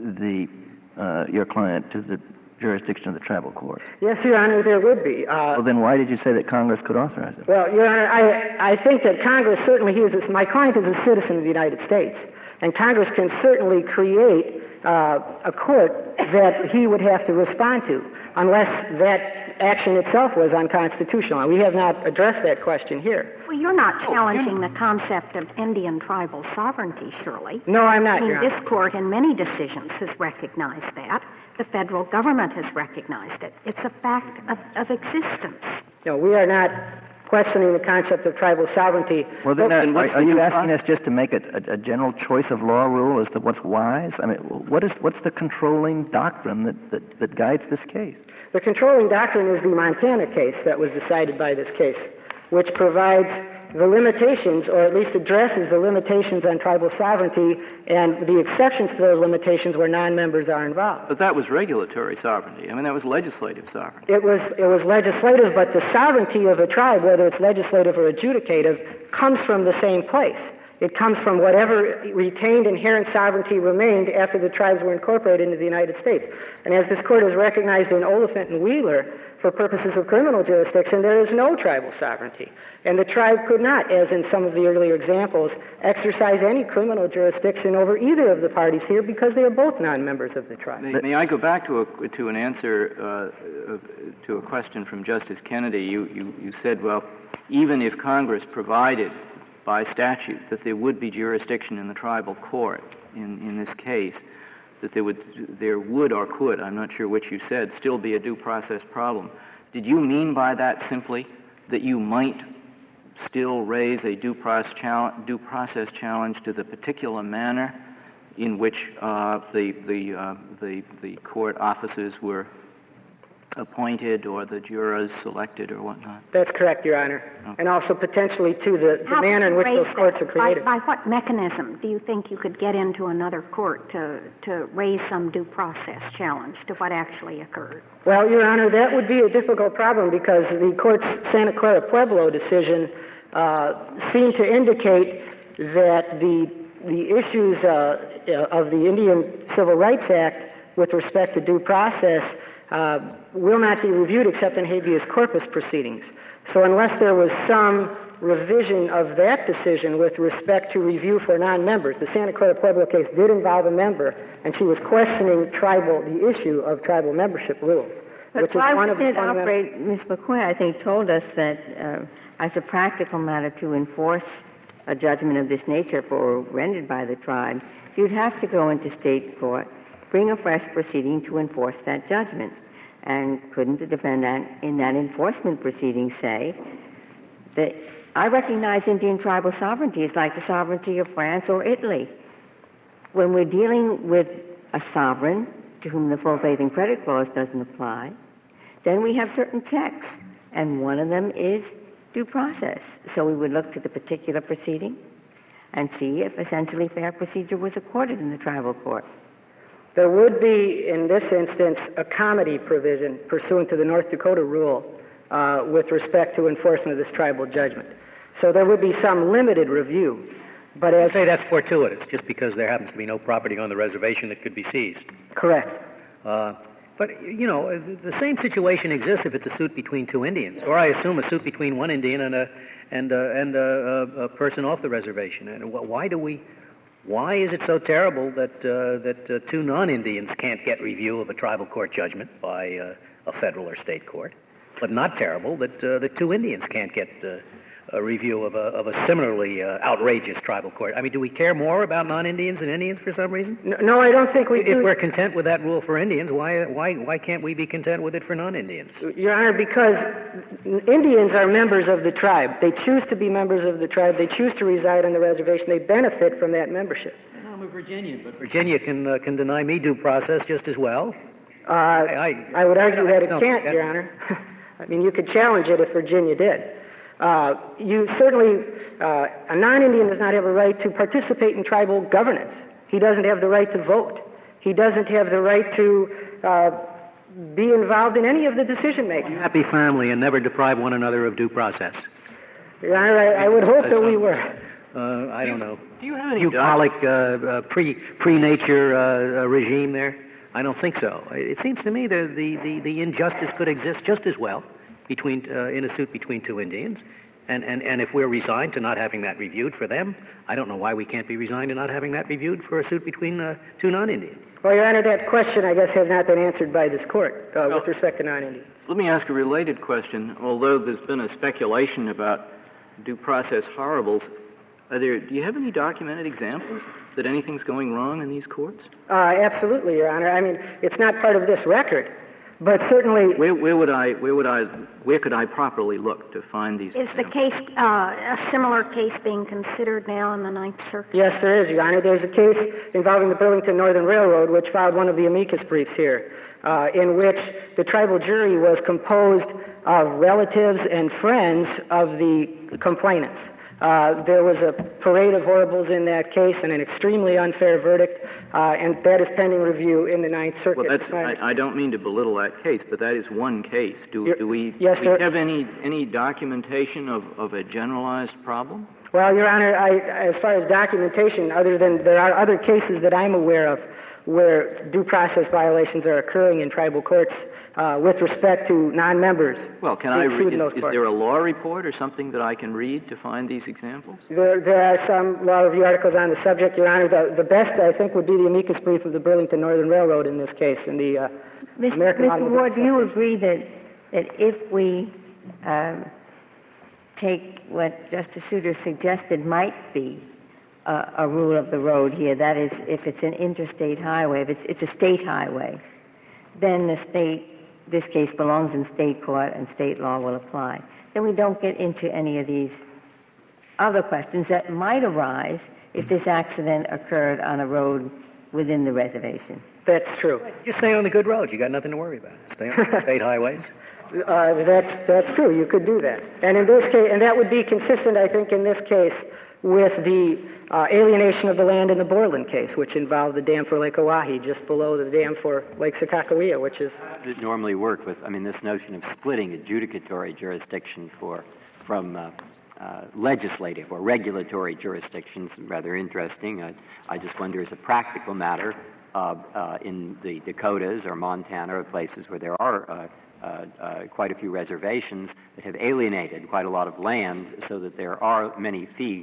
your client to the jurisdiction of the tribal court. Yes, Your Honor, there would be. Well, then why did you say that Congress could authorize it? Well, Your Honor, I think that Congress certainly, my client is a citizen of the United States, and Congress can certainly create a court that he would have to respond to, unless that action itself was unconstitutional. And we have not addressed that question here. Well, you're not challenging the concept of Indian tribal sovereignty, surely. No, I'm not, Your Honor. This court, in many decisions, has recognized that. The federal government has recognized it. It's a fact of existence. No, we are not questioning the concept of tribal sovereignty. Well, then, are you asking us just to make a general choice of law rule as to what's wise? I mean, what's the controlling doctrine that guides this case? The controlling doctrine is the Montana case that was decided by this case, which provides the limitations, or at least addresses the limitations on tribal sovereignty and the exceptions to those limitations where non-members are involved. But that was regulatory sovereignty. I mean, that was legislative sovereignty. It was legislative, but the sovereignty of a tribe, whether it's legislative or adjudicative, comes from the same place. It comes from whatever retained inherent sovereignty remained after the tribes were incorporated into the United States. And as this court has recognized in Oliphant and Wheeler, for purposes of criminal jurisdiction, there is no tribal sovereignty. And the tribe could not, as in some of the earlier examples, exercise any criminal jurisdiction over either of the parties here because they are both non-members of the tribe. May I go back to an answer to a question from Justice Kennedy? You said, well, even if Congress provided by statute that there would be jurisdiction in the tribal court in this case, that there would or could, I'm not sure which you said, still be a due process problem. Did you mean by that simply that you might still raise a due process challenge to the particular manner in which the court officers were appointed or the jurors selected or whatnot? That's correct, Your Honor. Okay. And also potentially to the manner in which those courts are created. By what mechanism do you think you could get into another court to raise some due process challenge to what actually occurred? Well, Your Honor, that would be a difficult problem because the court's Santa Clara Pueblo decision seemed to indicate that the issues of the Indian Civil Rights Act with respect to due process will not be reviewed except in habeas corpus proceedings. So unless there was some revision of that decision with respect to review for non-members, the Santa Clara Pueblo case did involve a member, and she was questioning the issue of tribal membership rules. But why would it operate? Ms. McCoy, I think, told us that as a practical matter to enforce a judgment of this nature for rendered by the tribe, you'd have to go into state court, bring a fresh proceeding to enforce that judgment. And couldn't the defendant in that enforcement proceeding say that I recognize Indian tribal sovereignty is like the sovereignty of France or Italy? When we're dealing with a sovereign to whom the full faith and credit clause doesn't apply, then we have certain checks, and one of them is due process. So we would look to the particular proceeding and see if essentially fair procedure was accorded in the tribal court. There would be, in this instance, a comity provision pursuant to the North Dakota rule with respect to enforcement of this tribal judgment. So there would be some limited review. But as I say, that's fortuitous, just because there happens to be no property on the reservation that could be seized. Correct. But, you know, the same situation exists if it's a suit between two Indians, or I assume a suit between one Indian and a person off the reservation. And why is it so terrible that two non-Indians can't get review of a tribal court judgment by a federal or state court? but not terrible, that the two Indians can't get a review of a similarly outrageous tribal court. I mean, do we care more about non-Indians than Indians for some reason? No, I don't think we do. If we're content with that rule for Indians, why can't we be content with it for non-Indians? Your Honor, because Indians are members of the tribe. They choose to be members of the tribe. They choose to reside on the reservation. They benefit from that membership. I'm a Virginian, but Virginia can deny me due process just as well. I would argue that it can't, Your Honor. I mean, you could challenge it if Virginia did. You certainly, a non-Indian does not have a right to participate in tribal governance. He doesn't have the right to vote. He doesn't have the right to be involved in any of the decision-making. Happy family and never deprive one another of due process. Your Honor, I would hope that we were. I don't know. Do you have any bucolic pre-nature regime there? I don't think so. It seems to me that the injustice could exist just as well in a suit between two Indians, and if we're resigned to not having that reviewed for them, I don't know why we can't be resigned to not having that reviewed for a suit between two non-Indians. Well, Your Honor, that question, I guess, has not been answered by this court with respect to non-Indians. Let me ask a related question. Although there's been a speculation about due process horribles, do you have any documented examples that anything's going wrong in these courts? Absolutely, Your Honor. I mean, it's not part of this record, but certainly. Where could I properly look to find these? Is the case a similar case being considered now in the Ninth Circuit? Yes, there is, Your Honor. There's a case involving the Burlington Northern Railroad, which filed one of the amicus briefs here, in which the tribal jury was composed of relatives and friends of the complainants. There was a parade of horribles in that case and an extremely unfair verdict, and that is pending review in the Ninth Circuit. Well, I don't mean to belittle that case, but that is one case. Do we have any documentation of a generalized problem? Well, Your Honor, as far as documentation, other than there are other cases that I'm aware of where due process violations are occurring in tribal courts with respect to non-members. Well, can I read? Is there a law report or something that I can read to find these examples? There are some law review articles on the subject, Your Honor. The best, I think, would be the amicus brief of the Burlington Northern Railroad in this case, and the American Mr. Ward, do you agree that if we take what Justice Souter suggested might be a rule of the road here, that is, if it's an interstate highway, if it's a state highway, then this case belongs in state court and state law will apply. Then we don't get into any of these other questions that might arise if this accident occurred on a road within the reservation. That's true. Just stay on the good roads. You got nothing to worry about. Stay on the state highways. That's true. You could do that. And in this case, and that would be consistent, I think, in this case with the alienation of the land in the Borland case, which involved the dam for Lake Oahe just below the dam for Lake Sakakawea, which is... How does it normally work with, this notion of splitting adjudicatory jurisdiction from legislative or regulatory jurisdictions? Rather interesting. I just wonder, as a practical matter, in the Dakotas or Montana or places where there are quite a few reservations that have alienated quite a lot of land so that there are many fee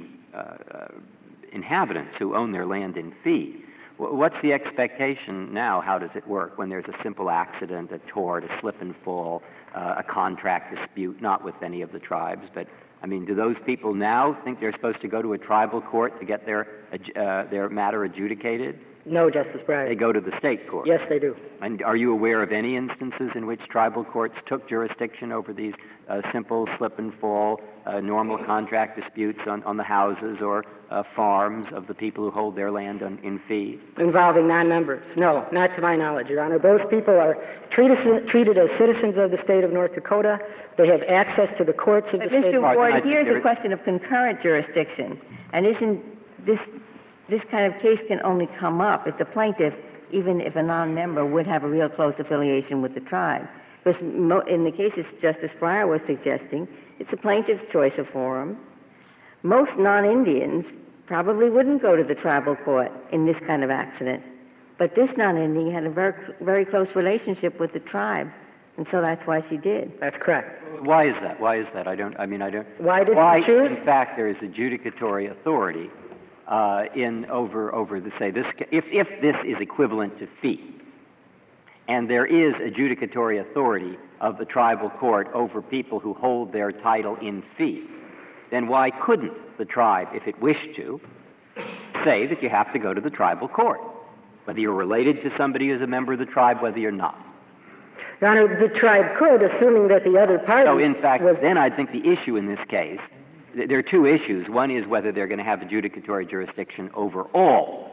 inhabitants who own their land in fee. What's the expectation now? How does it work when there's a simple accident, a tort, a slip and fall, a contract dispute, not with any of the tribes, but do those people now think they're supposed to go to a tribal court to get their matter adjudicated? No, Justice Breyer. They go to the state court? Yes, they do. And are you aware of any instances in which tribal courts took jurisdiction over these simple slip and fall, normal contract disputes on the houses or farms of the people who hold their land in fee? Involving non-members? No, not to my knowledge, Your Honor. Those people are treated as citizens of the state of North Dakota. They have access to the courts of the state. Mr. Ward, here's a question of concurrent jurisdiction. And isn't this kind of case can only come up if the plaintiff, even if a non-member, would have a real close affiliation with the tribe. Because in the cases Justice Breyer was suggesting, it's the plaintiff's choice of forum. Most non-Indians probably wouldn't go to the tribal court in this kind of accident. But this non-Indian had a very, very close relationship with the tribe, and so that's why she did. That's correct. Why is that? Why Why she choose? In fact, there is adjudicatory authority if this is equivalent to fee, and there is adjudicatory authority of the tribal court over people who hold their title in fee, then why couldn't the tribe, if it wished to, say that you have to go to the tribal court, whether you're related to somebody who's a member of the tribe, whether you're not? Your Honor, the tribe could, assuming that the other party So, in fact, then I think the issue in this case, there are two issues. One is whether they're going to have adjudicatory jurisdiction over all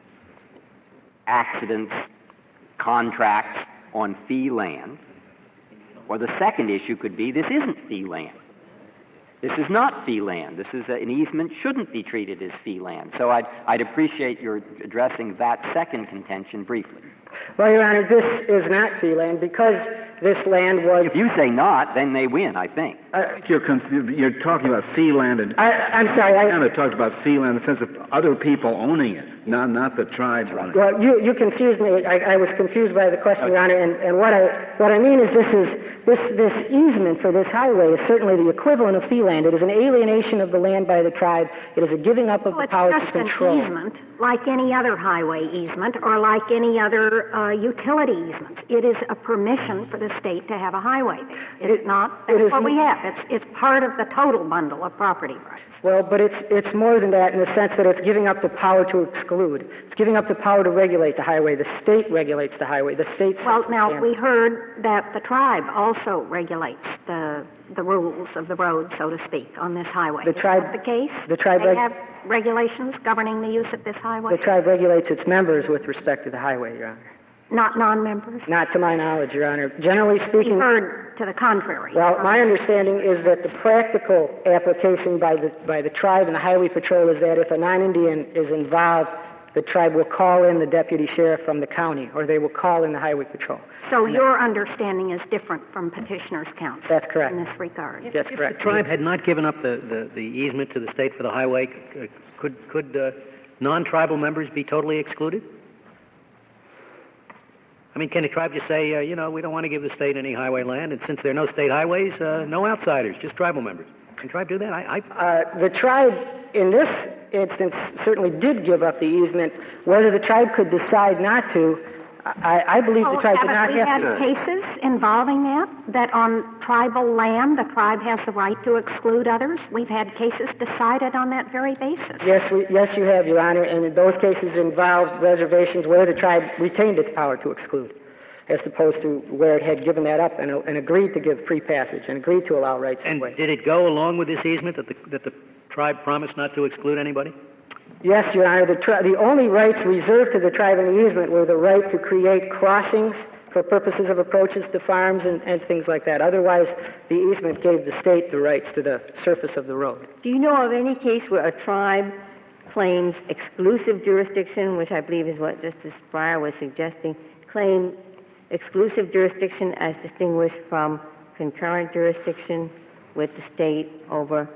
accidents, contracts on fee land, or the second issue could be this isn't fee land. This is not fee land. This is an easement shouldn't be treated as fee land. So I'd appreciate your addressing that second contention briefly. Well, Your Honor, this is not fee land because this land was... If you say not, then they win, I think. You're talking about fee land, and I'm sorry. I kind of talked about fee land in the sense of other people owning it, not the tribe. Right. Well, you confused me. I was confused by the question, Your Honor, and what I mean is this easement for this highway is certainly the equivalent of fee land. It is an alienation of the land by the tribe. It is a giving up of the power to control. It's just an easement, like any other highway easement or like any other utility easement. It is a permission for the state to have a highway there. Is it not? That's what we have. It's part of the total bundle of property rights. Well, but it's more than that in the sense that it's giving up the power to exclude. It's giving up the power to regulate the highway. The state regulates the highway. The state... Well, now, we heard that the tribe also regulates the rules of the road, so to speak, on this highway. The tribe... Is that the case? The tribe... They have regulations governing the use of this highway? The tribe regulates its members with respect to the highway, Your Honor. Not non-members? Not to my knowledge, Your Honor. Generally speaking... We heard to the contrary. Well, my understanding is that the practical application by the tribe and the highway patrol is that if a non-Indian is involved, the tribe will call in the deputy sheriff from the county, or they will call in the highway patrol. So your understanding is different from petitioner's counsel? That's correct. In this regard? That's correct. If the tribe had not given up the easement to the state for the highway, could non-tribal members be totally excluded? I mean, can the tribe just say, we don't want to give the state any highway land, and since there are no state highways, no outsiders, just tribal members? Can the tribe do that? The tribe, in this instance, certainly did give up the easement. Whether the tribe could decide not to, I believe the tribe did not have to. Have we had cases involving that on tribal land, the tribe has the right to exclude others? We've had cases decided on that very basis. Yes, you have, Your Honor, and those cases involved reservations where the tribe retained its power to exclude, as opposed to where it had given that up and agreed to give free passage and agreed to allow rights of way. And did it go along with this easement that the tribe promised not to exclude anybody? Yes, Your Honor. The only rights reserved to the tribe in the easement were the right to create crossings for purposes of approaches to farms and things like that. Otherwise, the easement gave the state the rights to the surface of the road. Do you know of any case where a tribe claims exclusive jurisdiction, which I believe is what Justice Breyer was suggesting, claim exclusive jurisdiction as distinguished from concurrent jurisdiction with the state over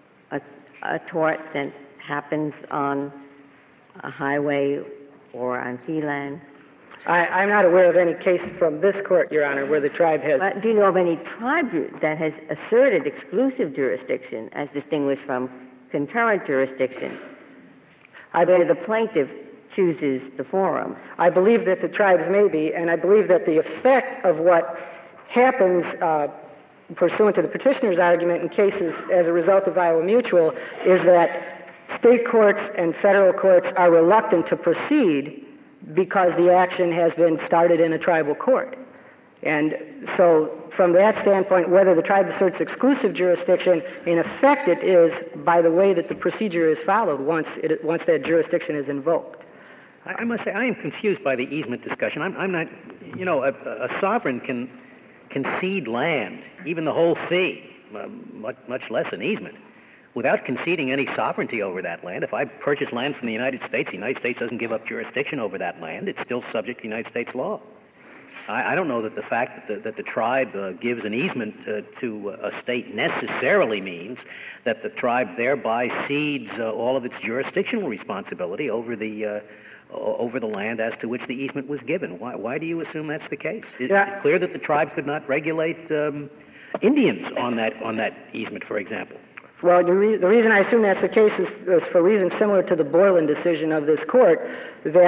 a tort that happens on a highway or on fee land? I'm not aware of any case from this court, Your Honor, where the tribe has... But do you know of any tribe that has asserted exclusive jurisdiction as distinguished from concurrent jurisdiction, where the plaintiff chooses the forum? I believe that the tribes may be, and I believe that the effect of what happens pursuant to the petitioner's argument in cases as a result of Iowa Mutual is that state courts and federal courts are reluctant to proceed because the action has been started in a tribal court. And so from that standpoint, whether the tribe asserts exclusive jurisdiction, in effect it is by the way that the procedure is followed once that jurisdiction is invoked. I must say, I am confused by the easement discussion. I'm not, a sovereign can concede land, even the whole fee, much less an easement, without conceding any sovereignty over that land. If I purchase land from the United States doesn't give up jurisdiction over that land. It's still subject to United States law. I don't know that the fact that the tribe gives an easement to a state necessarily means that the tribe thereby cedes all of its jurisdictional responsibility over the land as to which the easement was given. Why do you assume that's the case? Is it clear that the tribe could not regulate Indians on that easement, for example? Well, the reason I assume that's the case is for reasons similar to the Borland decision of this court, that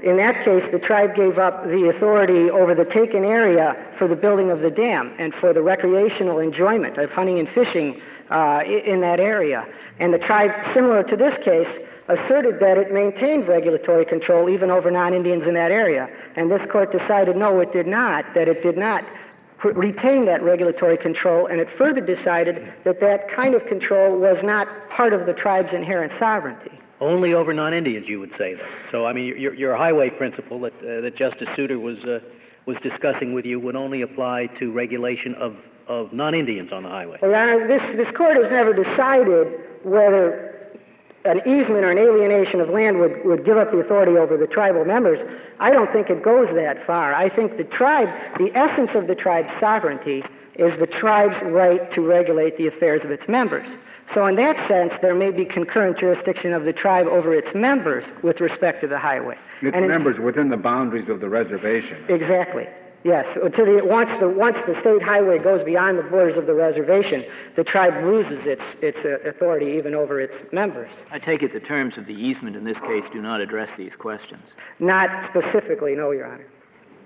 in that case, the tribe gave up the authority over the taken area for the building of the dam and for the recreational enjoyment of hunting and fishing in that area. And the tribe, similar to this case, asserted that it maintained regulatory control even over non-Indians in that area. And this court decided no, it did not, that it did not retain that regulatory control, and it further decided that that kind of control was not part of the tribe's inherent sovereignty. Only over non-Indians, you would say, though. So, I mean, your highway principle that Justice Souter was discussing with you would only apply to regulation of non-Indians on the highway. Well, Your Honor, this court has never decided whether an easement or an alienation of land would give up the authority over the tribal members. I don't think it goes that far. I think the essence of the tribe's sovereignty is the tribe's right to regulate the affairs of its members. So in that sense, there may be concurrent jurisdiction of the tribe over its members with respect to the highway. Its members within the boundaries of the reservation. Exactly. Yes. Once the state highway goes beyond the borders of the reservation, the tribe loses its authority even over its members. I take it the terms of the easement in this case do not address these questions. Not specifically, no, Your Honor.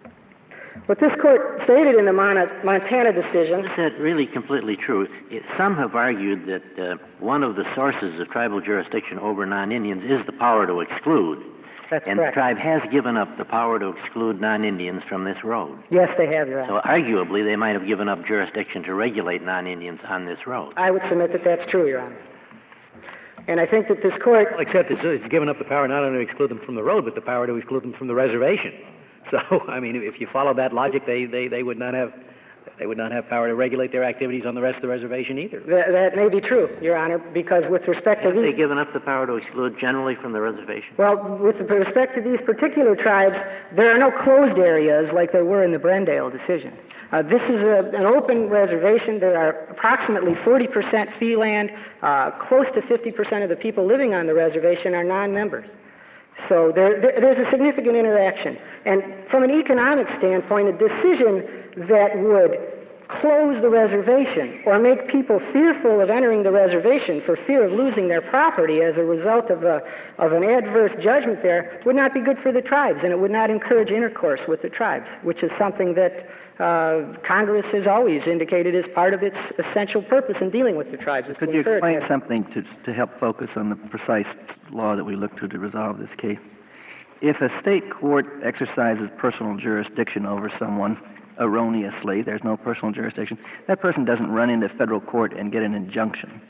What this court stated in the Montana decision... Is that really completely true? Some have argued that one of the sources of tribal jurisdiction over non-Indians is the power to exclude. That's and correct. The tribe has given up the power to exclude non-Indians from this road. Yes, they have, Your Honor. So arguably, they might have given up jurisdiction to regulate non-Indians on this road. I would submit that that's true, Your Honor. And I think that this court... Well, except it's given up the power not only to exclude them from the road, but the power to exclude them from the reservation. So, I mean, if you follow that logic, they would not have power to regulate their activities on the rest of the reservation either. That may be true, Your Honor, because with respect to Have they given up the power to exclude generally from the reservation? Well, with respect to these particular tribes, there are no closed areas like there were in the Brendale decision. This is an open reservation. There are approximately 40% fee land. Close to 50% of the people living on the reservation are non-members. So there's a significant interaction. And from an economic standpoint, a decision that would close the reservation or make people fearful of entering the reservation for fear of losing their property as a result of an adverse judgment there would not be good for the tribes, and it would not encourage intercourse with the tribes, which is something that Congress has always indicated as part of its essential purpose in dealing with the tribes. Could you explain something to help focus on the precise law that we look to resolve this case? If a state court exercises personal jurisdiction over someone erroneously, there's no personal jurisdiction, that person doesn't run into federal court and get an injunction.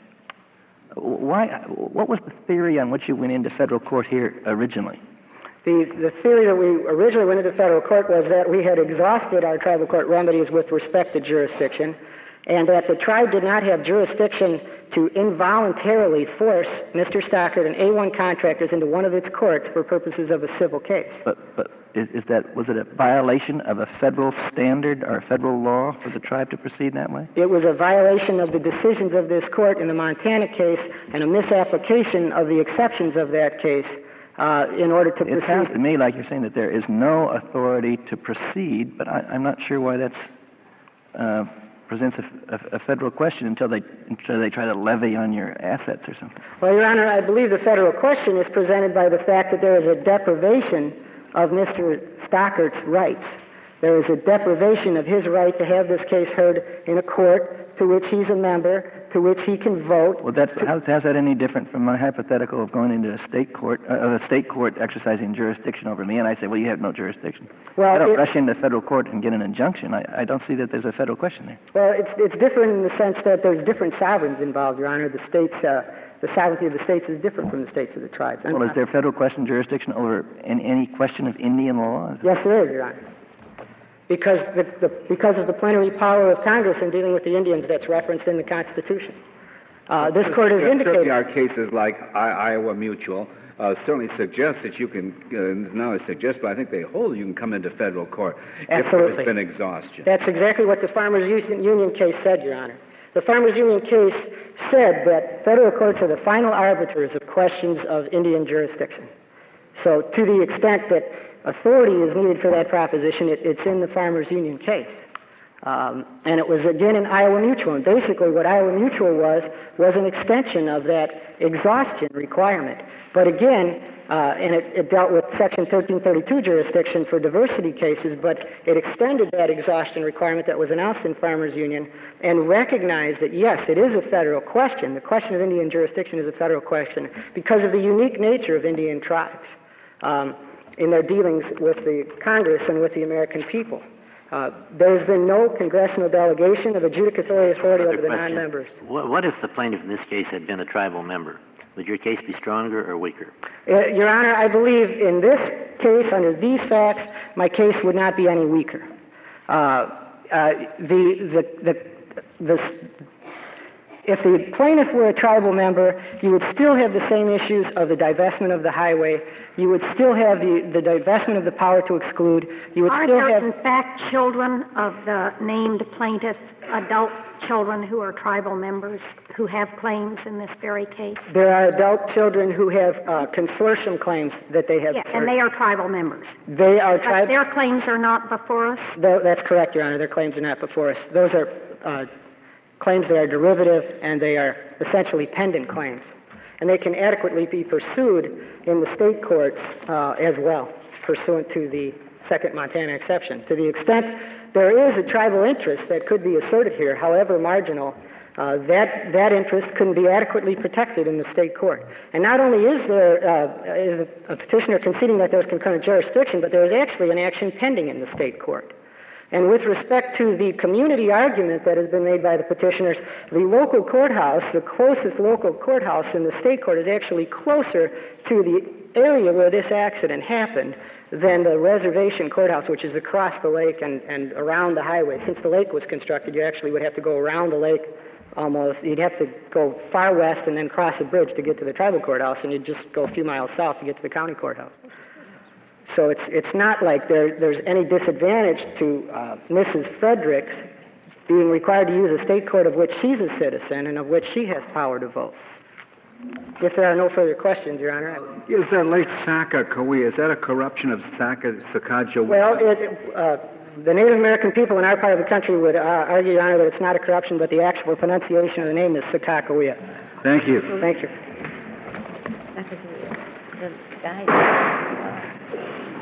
What was the theory on which you went into federal court here originally? The theory that we originally went into federal court was that we had exhausted our tribal court remedies with respect to jurisdiction, and that the tribe did not have jurisdiction to involuntarily force Mr. Stockert and A1 contractors into one of its courts for purposes of a civil case. But was it a violation of a federal standard or a federal law for the tribe to proceed that way? It was a violation of the decisions of this court in the Montana case and a misapplication of the exceptions of that case in order to proceed. It sounds to me like you're saying that there is no authority to proceed, but I'm not sure why that presents a federal question until they try to levy on your assets or something. Well, Your Honor, I believe the federal question is presented by the fact that there is a deprivation of Mr. Stockert's rights. There is a deprivation of his right to have this case heard in a court to which he's a member, to which he can vote. Well, how's that any different from my hypothetical of going into a state court exercising jurisdiction over me, and I say, well, you have no jurisdiction. Well, I don't rush into federal court and get an injunction. I don't see that there's a federal question there. Well, it's different in the sense that there's different sovereigns involved, Your Honor. The sovereignty of the states is different from the states of the tribes. Well, is there federal question jurisdiction over any question of Indian law? Yes, there is, Your Honor. Because of the plenary power of Congress in dealing with the Indians that's referenced in the Constitution. This court has indicated... Certainly our cases like Iowa Mutual certainly suggest that you can, not only suggest, but I think they hold you can come into federal court if there's been exhaustion. That's exactly what the Farmers Union case said, Your Honor. The Farmers Union case said that federal courts are the final arbiters of questions of Indian jurisdiction. So to the extent that authority is needed for that proposition, it's in the Farmers Union case. And it was again in Iowa Mutual. And basically what Iowa Mutual was an extension of that exhaustion requirement. But again, and it dealt with Section 1332 jurisdiction for diversity cases, but it extended that exhaustion requirement that was announced in Farmers Union and recognized that, yes, it is a federal question. The question of Indian jurisdiction is a federal question because of the unique nature of Indian tribes in their dealings with the Congress and with the American people. There's been no congressional delegation of adjudicatory authority over the non-members. What if the plaintiff in this case had been a tribal member? Would your case be stronger or weaker? Your Honor, I believe in this case, under these facts, my case would not be any weaker. If the plaintiff were a tribal member, you would still have the same issues of the divestment of the highway. You would still have the divestment of the power to exclude. You would Are still there, have... in fact, children of the named plaintiff, adult children who are tribal members who have claims in this very case? There are adult children who have consortium claims that they have... Yes, and they are tribal members. They are But their claims are not before us? That's correct, Your Honor. Their claims are not before us. Those are claims that are derivative, and they are essentially pendant claims. And they can adequately be pursued in the state courts as well, pursuant to the second Montana exception. To the extent there is a tribal interest that could be asserted here, however marginal, that interest couldn't be adequately protected in the state court. And not only is there a petitioner conceding that there was concurrent jurisdiction, but there is actually an action pending in the state court. And with respect to the community argument that has been made by the petitioners, the local courthouse, the closest local courthouse in the state court, is actually closer to the area where this accident happened than the reservation courthouse, which is across the lake and around the highway. Since the lake was constructed, you actually would have to go around the lake almost. You'd have to go far west and then cross a bridge to get to the tribal courthouse, and you'd just go a few miles south to get to the county courthouse. So it's not like there's any disadvantage to Mrs. Fredericks being required to use a state court of which she's a citizen and of which she has power to vote. If there are no further questions, Your Honor. Is that Lake Sacagawea, is that a corruption of Sacagawea? Well, the Native American people in our part of the country would argue, Your Honor, that it's not a corruption, but the actual pronunciation of the name is Sacagawea. Thank you. Thank you. The guy